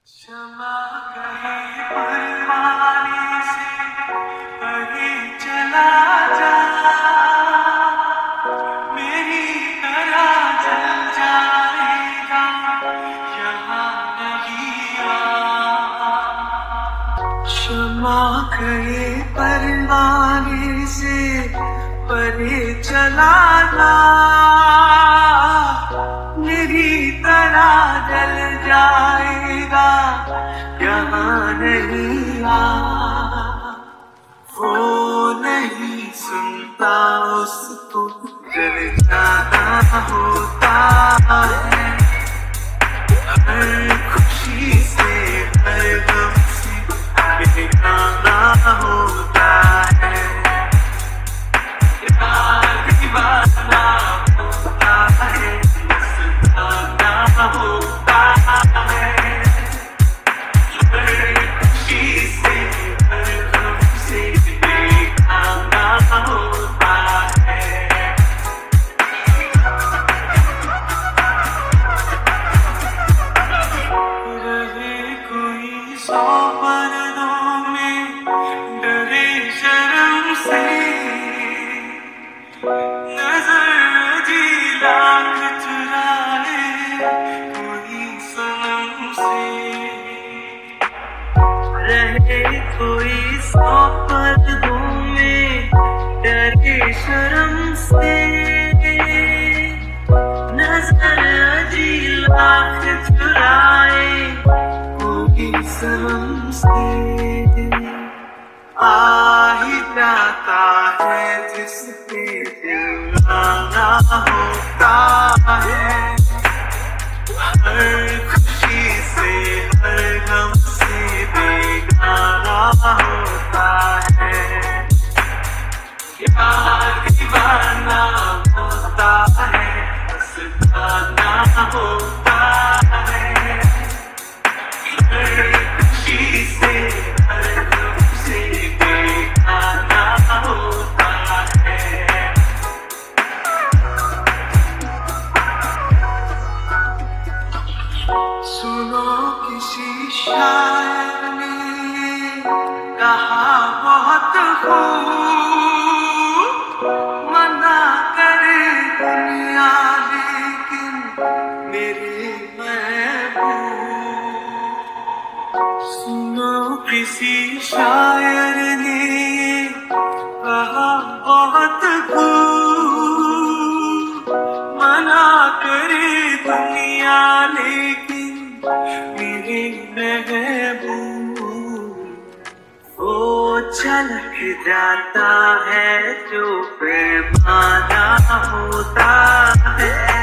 क्षमा कहीं परवाने से कहीं चला जा, मेरी तरह जल जाएगा यहाँ नहीं आ। क्षमा कहीं परवाने से परे चला जा, मेरी तरह जल जाएगा यहाँ नहीं आ। वो नहीं सुनता उसको जल जाना होता है, हर खुशी से हर गम से बेगाना होता है। यार दीवाना होता है, सताना होता है, हर खुशी से हर गम से बेगाना होता है। रहे कोई 100 पर्दों में, डरे शर्म से, नजर जी लाख चुराए कोई सनम से। रहे कोई 100 पर्दों में, डरे शर्म से, नजर जी लाख चुराए कोई सनम से। आ ही जाता है जिस पे दिल लाना होता है, हर खुशी से हर गम से बेगाना होता है। यार दीवाना होता है, सताना होता है, हर खुशी से हर गम से बेगाना होता है। सुनो किसी शायर ने कहा बहुत खूब, मना करे दुनिया लेकिन मेरे महबूब। सुनो किसी शायर ने कहा बहुत खूब, मना करे दुनिया लेकिन मेरे महबूब। वो छलक जाता है जो बेमाना होता है,